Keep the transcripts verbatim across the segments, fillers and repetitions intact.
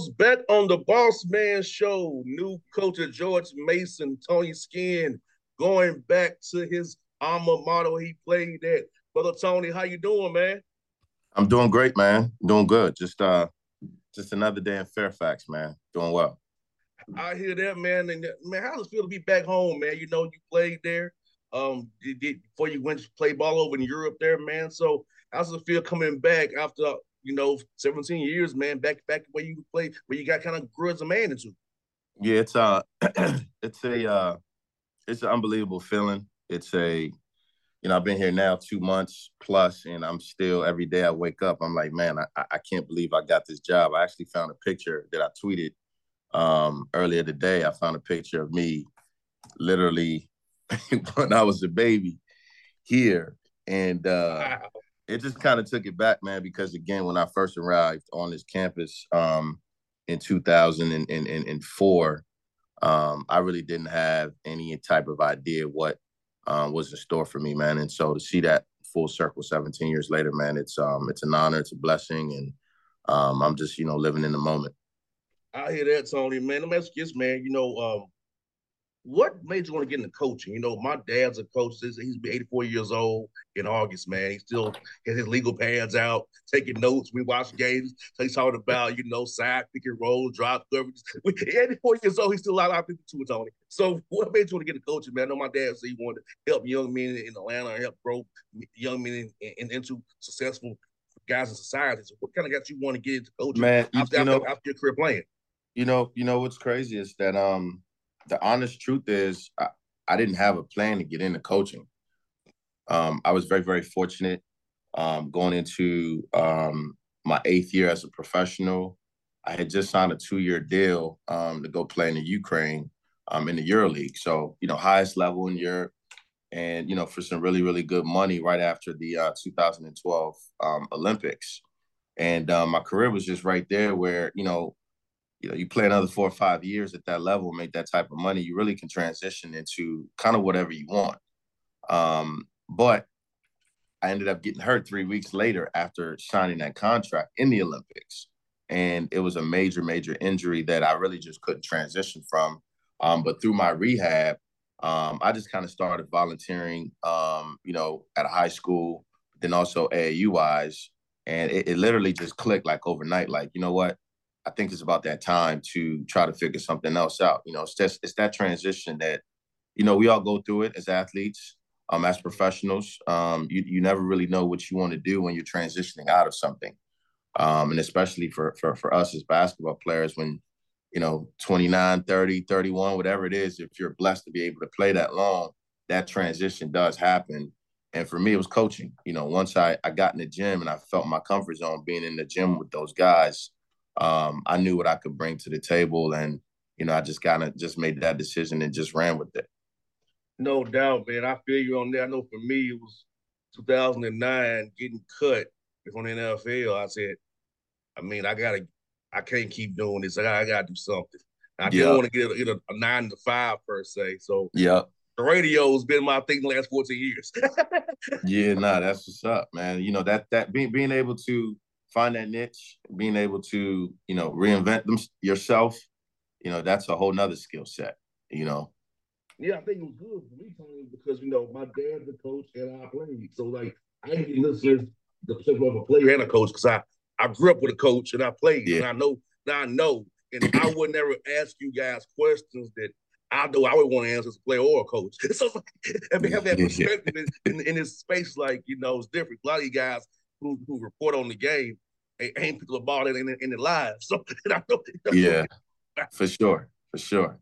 folks, back on the Boss Man Show, new coach of George Mason, Tony Skinn, going back to his alma mater he played at. Brother Tony, how you doing, man? I'm doing great, man. Doing good. Just uh just another day in Fairfax, man. Doing well. I hear that, man. And man, how does it feel to be back home, man? You know, you played there, um, did, did, before you went to play ball over in Europe, there, man. So how does it feel coming back after you know seventeen years, man? Back back where you played, where you got kind of grew as a man into. Yeah, it's uh it's a uh it's an unbelievable feeling. It's a you know, I've been here now two months plus, and I'm still every day I wake up, I'm like, man, I, I can't believe I got this job. I actually found a picture that I tweeted um earlier today. I found a picture of me literally when I was a baby here. And uh Wow. it just kind of took it back, man, because again, when I first arrived on this campus um, in two thousand four, um, I really didn't have any type of idea what um, was in store for me, man. And so to see that full circle seventeen years later, man, it's um, it's an honor, it's a blessing, and um, I'm just you know living in the moment. I hear that, Tony, man. Let me ask you this, man. You know, um, what made you want to get into coaching? You know, my dad's a coach. He's eighty-four years old in August, man. He still has his legal pads out, taking notes. We watch games. So he's talking about, you know, side pick and roll, drop coverage. eighty-four years old, he's still out of people too, Tony. So what made you want to get into coaching, man? I know my dad said he wanted to help young men in Atlanta and help grow young men in, in, into successful guys in society. So what kind of got you want to get into coaching Man, you, after, you after, know, after your career playing? you know, you know what's crazy is that um, the honest truth is I, I didn't have a plan to get into coaching. Um, I was very, very fortunate um, going into um, my eighth year as a professional. I had just signed a two-year deal um, to go play in the Ukraine um, in the EuroLeague. So, you know, highest level in Europe, and you know, for some really, really good money right after the uh, two thousand twelve um, Olympics. And um, my career was just right there, where you know, you know, you play another four or five years at that level, make that type of money, you really can transition into kind of whatever you want. Um, but I ended up getting hurt three weeks later after signing that contract in the Olympics. And it was a major, major injury that I really just couldn't transition from. Um, but through my rehab, um, I just kind of started volunteering, um, you know, at a high school, then also A A U wise. And it, it literally just clicked like overnight, like, you know what? I think it's about that time to try to figure something else out. You know, it's just, it's that transition that, you know, we all go through it as athletes, um, as professionals. Um, you, you never really know what you want to do when you're transitioning out of something. Um, and especially for, for, for us as basketball players, when, you know, twenty-nine, thirty, thirty-one, whatever it is, if you're blessed to be able to play that long, that transition does happen. And for me, it was coaching. You know, once I, I got in the gym and I felt my comfort zone being in the gym with those guys, um, I knew what I could bring to the table. And, you know, I just kind of just made that decision and just ran with it. No doubt, man. I feel you on that. I know for me, it was two thousand nine getting cut from the N F L. I said, I mean, I gotta, I can't keep doing this. I gotta, I gotta do something. I didn't Yeah. want to get, a, get a, a nine to five per se. So Yeah. the radio has been my thing the last fourteen years. Yeah, nah, that's what's up, man. You know, that that being being able to find that niche, being able to, you know, reinvent them yourself, you know, that's a whole nother skill set, you know. Yeah, I think it was good for me, Tony, because you know my dad's a coach and I played. So like I didn't get listeners the potential of a player and a coach because I I grew up with a coach and I played Yeah. and I know now I know and I would never ask you guys questions that I know I would want to answer as a player or a coach. So it's like, I mean, have that Yeah. perspective in, in, in this space, like you know, it's different. A lot of you guys who, who report on the game ain't, ain't people about it in, in, in their lives. So I know, Yeah, for sure. For sure.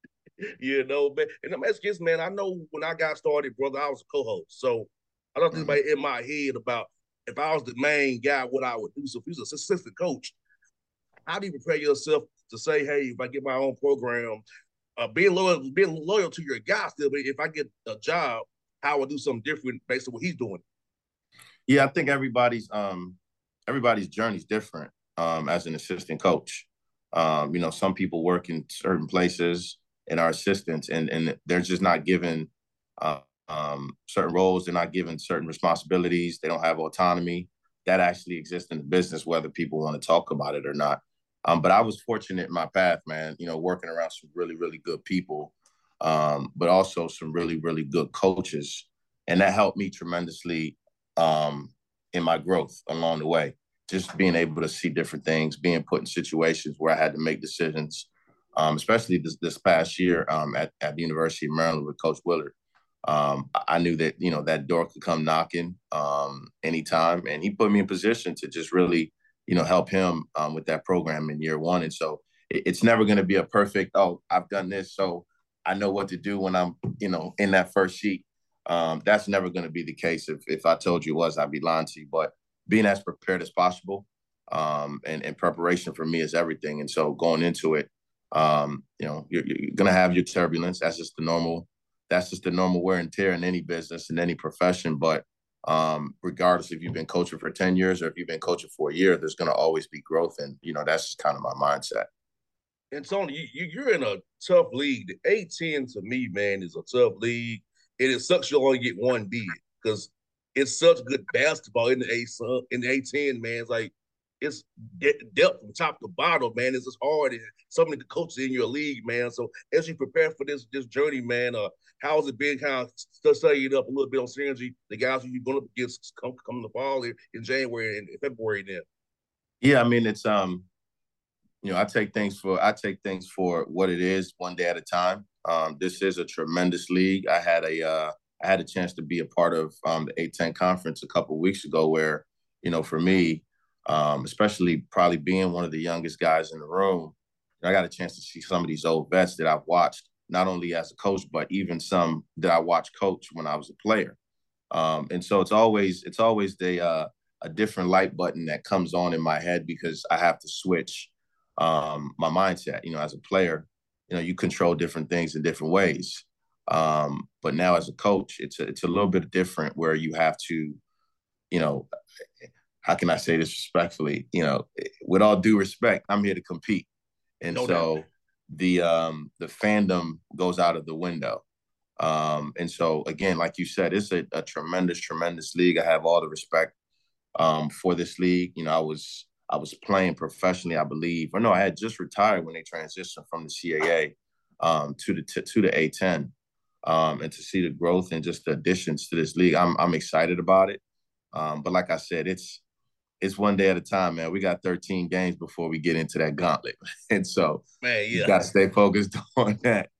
you know, man. And I'm asking this, man. I know when I got started, brother, I was a co-host. So I don't think Mhm. about in my head about if I was the main guy, what I would do. So if he's an assistant coach, how do you prepare yourself to say, hey, if I get my own program, uh, being loyal, being loyal to your guy still, but if I get a job, how I would do something different based on what he's doing. Yeah, I think everybody's um everybody's journey is different um as an assistant coach. Um, you know, some people work in certain places and are assistants, and and they're just not given uh, um certain roles, they're not given certain responsibilities, they don't have autonomy that actually exists in the business, whether people want to talk about it or not. Um, but I was fortunate in my path, man, you know, working around some really, really good people, um, but also some really, really good coaches. And that helped me tremendously um, in my growth along the way. Just being able to see different things, being put in situations where I had to make decisions, um, especially this, this past year um, at, at the University of Maryland with Coach Willard. Um, I knew that, you know, that door could come knocking um, anytime. And he put me in position to just really, you know, help him um, with that program in year one. And so it, it's never going to be a perfect, oh, I've done this, so I know what to do when I'm, you know, in that first sheet. Um, that's never going to be the case. If, if I told you it was, I'd be lying to you. But being as prepared as possible um, and, and preparation for me is everything. And so going into it, um, you know, you're, you're going to have your turbulence. That's just the normal that's just the normal wear and tear in any business, in any profession. But um, regardless if you've been coaching for ten years or if you've been coaching for a year, there's going to always be growth. And, you know, that's just kind of my mindset. And Tony, you, you're in a tough league. The A ten to me, man, is a tough league. And it sucks you only get one bid because it's such good basketball in the A in the A ten, man. It's like it's depth from top to bottom, man. It's just hard. And so many coaches in your league, man. So as you prepare for this this journey, man, uh, how's it been kind of studying up a little bit on synergy? The guys who you're going up against come come the fall in, in January and February then. Yeah, I mean it's um, you know, I take things for I take things for what it is, one day at a time. Um, this is a tremendous league. I had a uh, I had a chance to be a part of um, the A ten conference a couple of weeks ago, where you know, for me, um, especially probably being one of the youngest guys in the room, I got a chance to see some of these old vets that I've watched, not only as a coach, but even some that I watched coach when I was a player. Um, and so it's always it's always the uh, a different light button that comes on in my head because I have to switch um, my mindset. You know, as a player, you know, you control different things in different ways. Um, but now as a coach, it's a, it's a little bit different where you have to, you know, how can I say this respectfully? You know, with all due respect, I'm here to compete, and No doubt. so the um, the fandom goes out of the window. Um, and so again, like you said, it's a, a tremendous, tremendous league. I have all the respect um, for this league. You know, I was I was playing professionally, I believe, or no, I had just retired when they transitioned from the C A A um, to the to, to the A ten, um, and to see the growth and just the additions to this league, I'm I'm excited about it. Um, but like I said, it's it's one day at a time, man. We got thirteen games before we get into that gauntlet, and so Man, you yeah. got to stay focused on that.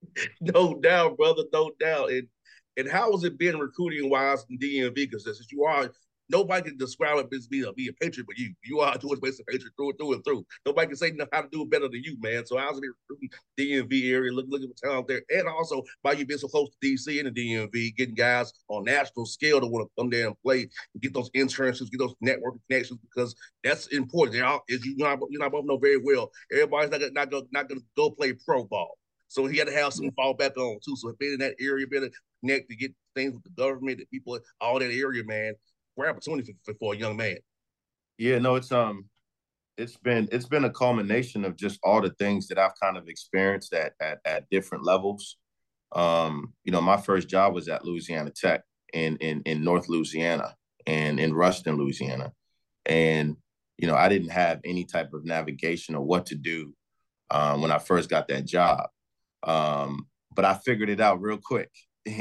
No doubt, brother, no doubt. And and how has it been recruiting wise in D M V? Because since you are, nobody can describe it as being a, be a patriot, but you you are to basic patriot through and through and through. Nobody can say how to do it better than you, man. So how's it been recruiting D M V area? Look look at the talent there, and also by you being so close to D C and the D M V, getting guys on national scale to want to come there and play, and get those internships, get those networking connections, because that's important. They're all, as you know, you know, both know very well. Everybody's not gonna, not gonna, not going to go play pro ball. So he had to have something to fall back on too. So being in that area, being able to connect to get things with the government, the people, all that area, man, great opportunity for, for a young man. Yeah, no, it's um it's been it's been a culmination of just all the things that I've kind of experienced at at, at different levels. Um, you know, my first job was at Louisiana Tech in in in North Louisiana and in Ruston, Louisiana. And you know, I didn't have any type of navigation or what to do um, when I first got that job. Um, but I figured it out real quick.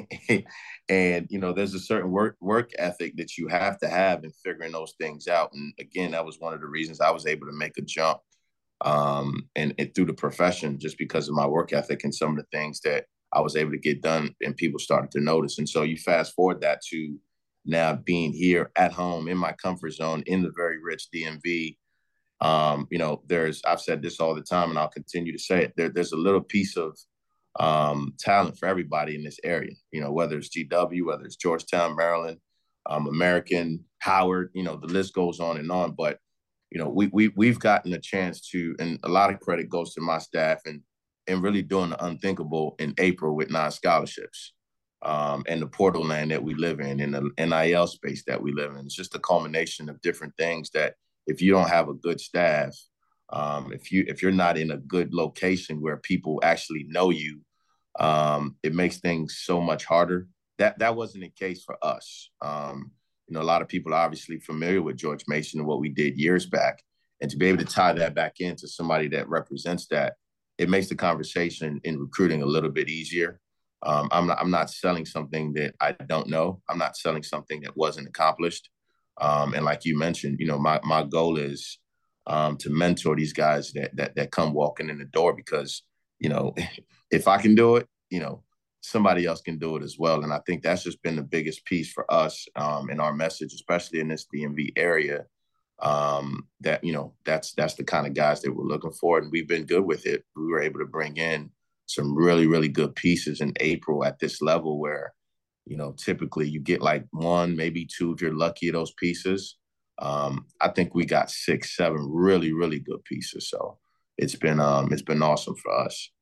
And you know, there's a certain work work ethic that you have to have in figuring those things out. And again, that was one of the reasons I was able to make a jump um, and, and through the profession just because of my work ethic and some of the things that I was able to get done and people started to notice. And so you fast forward that to now being here at home in my comfort zone in the very rich D M V. Um, you know, there's I've said this all the time and I'll continue to say it. There, there's a little piece of um, talent for everybody in this area, you know, whether it's G W, whether it's Georgetown, Maryland, um, American, Howard, you know, the list goes on and on. But, you know, we, we, we've gotten a chance to, and a lot of credit goes to my staff and, and really doing the unthinkable in April with nine scholarships um, and the portal land that we live in and the N I L space that we live in. It's just a culmination of different things that if you don't have a good staff, um, if you if you're not in a good location where people actually know you, um, it makes things so much harder. That that wasn't the case for us. Um, you know, a lot of people are obviously familiar with George Mason and what we did years back, And to be able to tie that back into somebody that represents that, it makes the conversation in recruiting a little bit easier. Um, I'm not, I'm not selling something that I don't know. I'm not selling something that wasn't accomplished. Um, and like you mentioned, you know, my my goal is um, to mentor these guys that that that come walking in the door, because, you know, if I can do it, you know, somebody else can do it as well. And I think that's just been the biggest piece for us um, in our message, especially in this D M V area. Um, that, you know, that's that's the kind of guys that we're looking for, and we've been good with it. We were able to bring in some really really good pieces in April at this level, where, you know, typically you get like one, maybe two if you're lucky of those pieces. Um, I think we got six, seven really, really good pieces. So it's been um it's been awesome for us.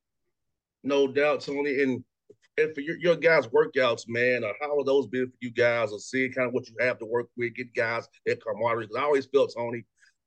No doubt, Tony. And and for your, your guys' workouts, man, uh, how have those been for you guys? Or seeing kind of what you have to work with, get guys that camaraderie. Because I always felt, Tony,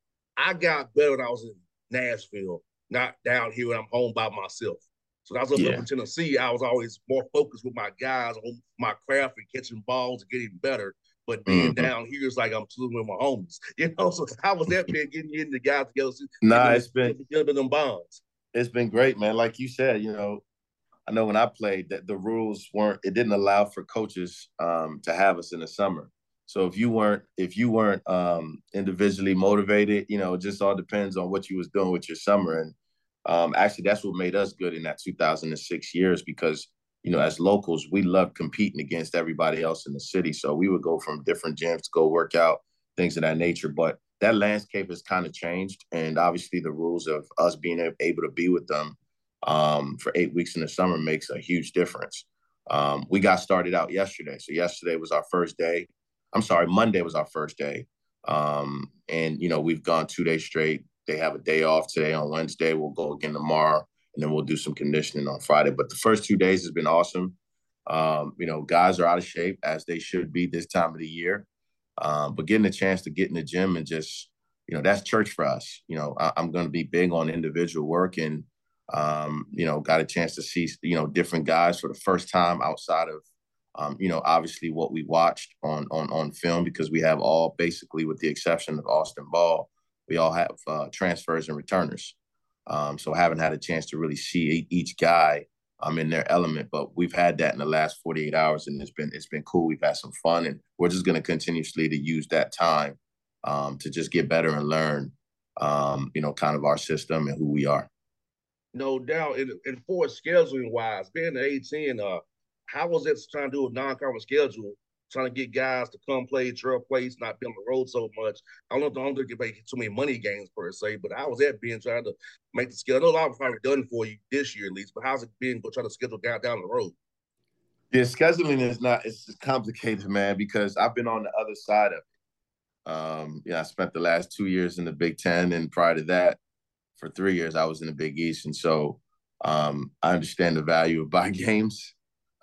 I got better when I was in Nashville, not down here when I'm home by myself. So when I was up, up Yeah. in Tennessee, I was always more focused with my guys on my craft and catching balls and getting better. But being Mm-hmm. down here, it's like I'm chilling with my homies. You know, so how was that been getting you and the guys together, Nah, getting it's been them, getting them bonds? it's been great, man. Like you said, you know, I know when I played that the rules weren't, it didn't allow for coaches um, to have us in the summer. So if you weren't if you weren't um, individually motivated, you know, it just all depends on what you was doing with your summer. And um, actually, that's what made us good in that two thousand six years, because, you know, as locals, we loved competing against everybody else in the city. So we would go from different gyms to go work out, things of that nature. But that landscape has kind of changed, and obviously the rules of us being able to be with them um, for eight weeks in the summer makes a huge difference. Um, we got started out yesterday. So yesterday was our first day. I'm sorry, Monday was our first day. Um, and, you know, we've gone two days straight. They have a day off today on Wednesday. We'll go again tomorrow, and then we'll do some conditioning on Friday. But the first two days has been awesome. Um, you know, guys are out of shape, as they should be this time of the year. Um, but getting a chance to get in the gym and just, you know, that's church for us. You know, I, I'm going to be big on individual work, and um, you know, got a chance to see, you know, different guys for the first time outside of, um, you know, obviously what we watched on on on film, because we have all, basically with the exception of Austin Ball, we all have uh, transfers and returners. Um, so I haven't had a chance to really see each guy um, in their element, but we've had that in the last forty-eight hours, and it's been it's been cool. We've had some fun, and we're just going to continuously to use that time um, to just get better and learn, um, you know, kind of our system and who we are. No doubt. And, and for scheduling wise, being the A ten, uh, how was it trying to do a non-conference schedule, trying to get guys to come play Trail Place, not be on the road so much? I don't know if I don't think you make too many money games per se, but how was that being trying to make the schedule? I know a lot of probably done for you this year at least, but how's it been go try to schedule down down the road? Yeah, scheduling is not, it's complicated, man, because I've been on the other side of it. Um, yeah, I spent the last two years in the Big Ten, and prior to that, for three years, I was in the Big East. And so um, I understand the value of bye games.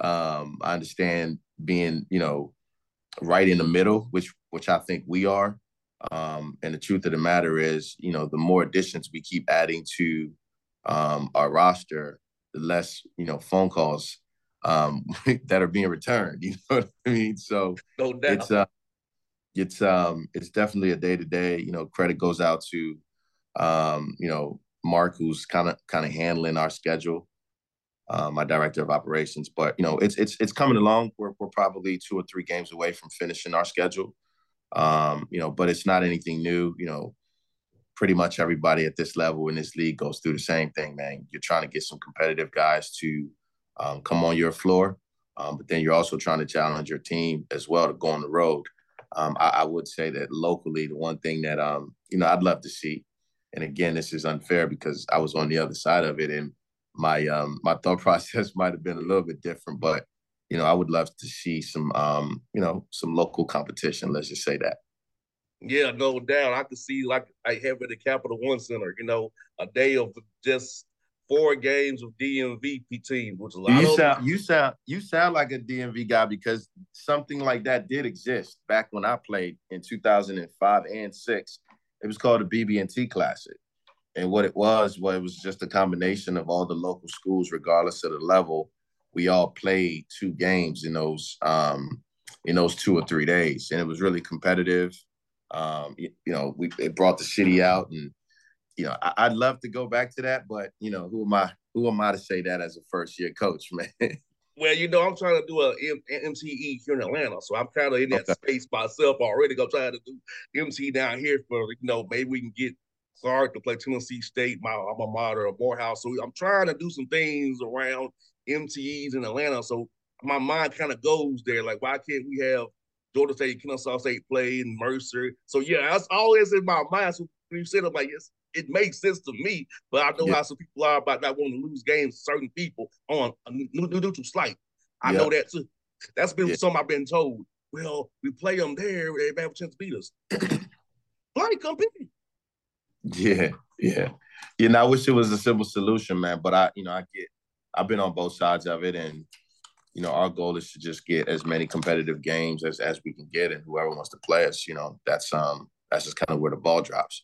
Um, I understand being, you know, right in the middle, which which I think we are. Um, and the truth of the matter is, you know, the more additions we keep adding to um, our roster, the less, you know, phone calls um, that are being returned. You know what I mean? So No it's doubt. uh, it's um, it's definitely a day to day. You know, credit goes out to um, you know, Mark, who's kind of kind of handling our schedule, uh, my director of operations. But you know, it's it's it's coming along. We're we're probably two or three games away from finishing our schedule. Um, you know, but it's not anything new. You know, pretty much everybody at this level in this league goes through the same thing, man. You're trying to get some competitive guys to um, come on your floor, um, but then you're also trying to challenge your team as well to go on the road. Um, I, I would say that locally, the one thing that um, you know I'd love to see, and again, this is unfair because I was on the other side of it, and my um, my thought process might have been a little bit different, but you know, I would love to see some um, you know, some local competition. Let's just say that. Yeah, no doubt. I could see like I have at the Capital One Center, you know, a day of just four games of D M V P teams, which a lot You of them. sound you sound you sound like a D M V guy, because something like that did exist back when I played in two thousand five and six. It was called the B B and T Classic. And what it was, was it was just a combination of all the local schools, regardless of the level. We all played two games in those um, in those two or three days, and it was really competitive. Um, you, you know, we it brought the city out, and you know, I, I'd love to go back to that, but you know, who am I? Who am I to say that as a first year coach, man? Well, you know, I'm trying to do a M- MTE here in Atlanta, so I'm kind of in that Okay. space myself already. I'm trying to do M T down here for you know maybe we can get Clark to play Tennessee State, my alma mater, or Morehouse. So I'm trying to do some things around M T Es in Atlanta. So my mind kind of goes there. Like, why can't we have Georgia State, Kennesaw State play and Mercer? So yeah, that's always in my mind. So when you said it, like, yes, it makes sense to me, but I know Yeah. how some people are about not wanting to lose games to certain people on a neutral slight. I know Yep. that too. That's been Yeah. something I've been told. Well, we play them there, they have a chance to beat us. Play, compete. Yeah. Yeah. You know, I wish it was a simple solution, man. But I, you know, I get, I've been on both sides of it, and you know, our goal is to just get as many competitive games as as we can get, and whoever wants to play us, you know, that's um, that's just kind of where the ball drops.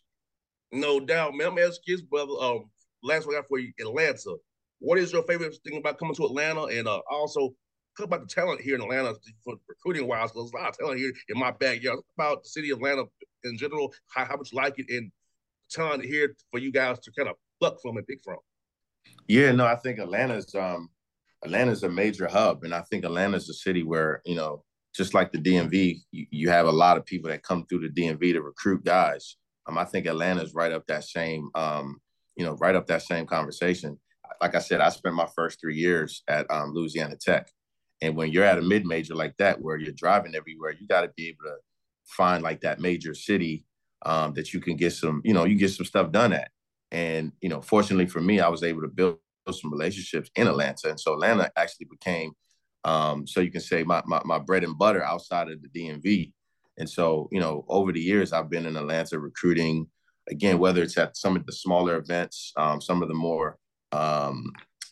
No doubt, man. I'm asking kids, brother. Um, last one I got for you, Atlanta. What is your favorite thing about coming to Atlanta? And uh, also, talk about the talent here in Atlanta for recruiting wise. There's a lot of talent here in my backyard. Talk about the city of Atlanta in general, how, how much you like it, and talent here for you guys to kind of pluck from and pick from. Yeah, no, I think Atlanta's um, Atlanta's a major hub, and I think Atlanta's a city where you know, just like the D M V, you, you have a lot of people that come through the D M V to recruit guys. Um, I think Atlanta's right up that same, um, you know, right up that same conversation. Like I said, I spent my first three years at um, Louisiana Tech, and when you're at a mid major like that, where you're driving everywhere, you got to be able to find like that major city um, that you can get some, you know, you get some stuff done at. And you know, fortunately for me, I was able to build some relationships in Atlanta, and so Atlanta actually became, um, so you can say my, my my bread and butter outside of the D M V. And so, you know, over the years, I've been in Atlanta recruiting, again, whether it's at some of the smaller events, um, some of the more, um,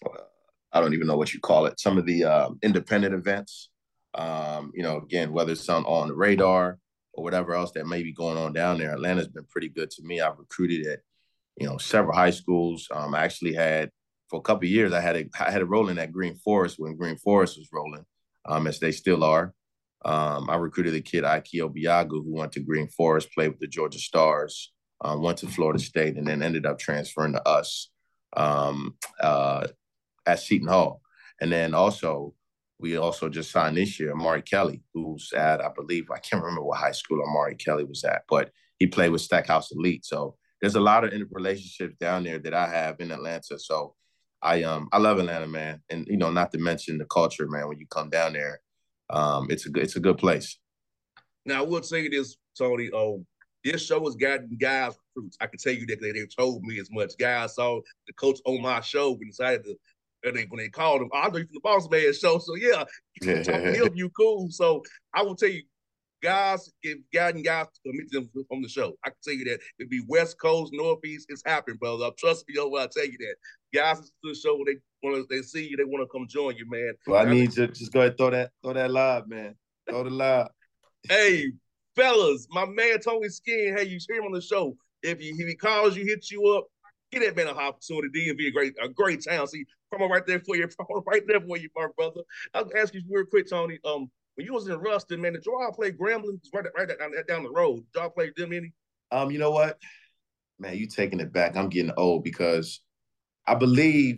I don't even know what you call it, some of the uh, independent events, um, you know, again, whether it's on, on the radar or whatever else that may be going on down there. Atlanta's been pretty good to me. I've recruited at, you know, several high schools. Um, I actually had, for a couple of years, I had a, I had a role in at Green Forest when Green Forest was rolling, um, as they still are. Um, I recruited a kid, Ike Obiagu, who went to Green Forest, played with the Georgia Stars, um, went to Florida State, and then ended up transferring to us um, uh, at Seton Hall. And then also, we also just signed this year Amari Kelly, who's at, I believe, I can't remember what high school Amari Kelly was at, but he played with Stackhouse Elite. So there's a lot of relationships down there that I have in Atlanta. So I um I love Atlanta, man, and you know, not to mention the culture, man. When you come down there, um, it's a good it's a good place. Now, I will say this, Tony. Um, this show has gotten guys recruits. I can tell you that they, they told me as much. Guys saw the coach on my show and decided to, and they, when they called him, oh, I know you from the Boss Man show. So, yeah, you can talk to him, you cool. So, I will tell you, guys get gotten guys to meet them from the show. I can tell you that. It'd be West Coast, Northeast, it's happening, brother. Trust me, when I tell you that. Guys to the show, they want to, they see you, they want to come join you, man. Well, I need you to just go ahead and throw that, throw that live, man. Throw the live. Hey, fellas, my man Tony Skinn, hey, you hear him on the show. If he, if he calls you, hits you up, get that man a opportunity. D M V a great, a great town. See, promo right there for you, promo right there for you, my brother. I'll ask you real quick, Tony. Um, when you was in Ruston, man, did y'all play Grambling? Right, right down, down the road. Did y'all play them any? Um, you know what, man, you taking it back. I'm getting old because I believe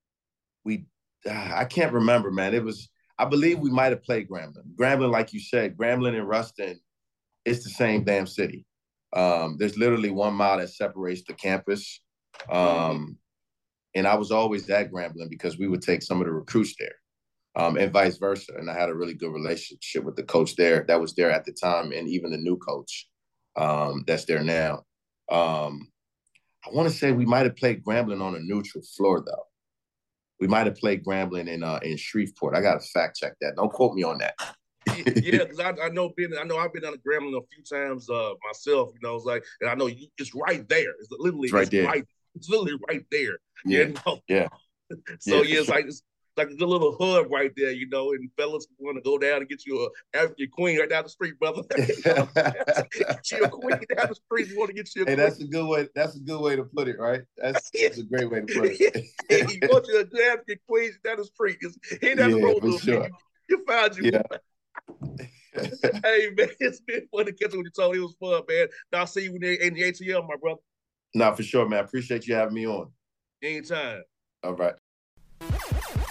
we. Uh, I can't remember, man. It was. I believe we might have played Grambling. Grambling, like you said, Grambling and Ruston, it's the same damn city. Um, there's literally one mile that separates the campus. Um, mm-hmm. And I was always at Grambling because we would take some of the recruits there, um, and vice versa. And I had a really good relationship with the coach there that was there at the time, and even the new coach um, that's there now. Um, I want to say we might have played Grambling on a neutral floor, though. We might have played Grambling in uh, in Shreveport. I got to fact check that. Don't quote me on that. Yeah, because I, I know been I know I've been on the Grambling a few times uh, myself. You know, it's like, and I know you, it's right there. It's literally it's right it's there. Right, it's literally right there. Yeah, you know? yeah. So yeah, yeah, it's sure. like it's like a good little hub right there, you know. And fellas want to go down and get you a African queen right down the street, brother. Get you a queen down the street. You want to get you a hey, queen. That's a good way. That's a good way to put it, right? That's, that's a great way to put it. You want you a good African queen down the street. It's, he down yeah, the road, for little sure. you, you found you. Yeah. Hey man, it's been fun to catch up with you, Tony. It was fun, man. I'll see you in the A T L, my brother. Nah, for sure, man. I appreciate you having me on. Anytime. All right.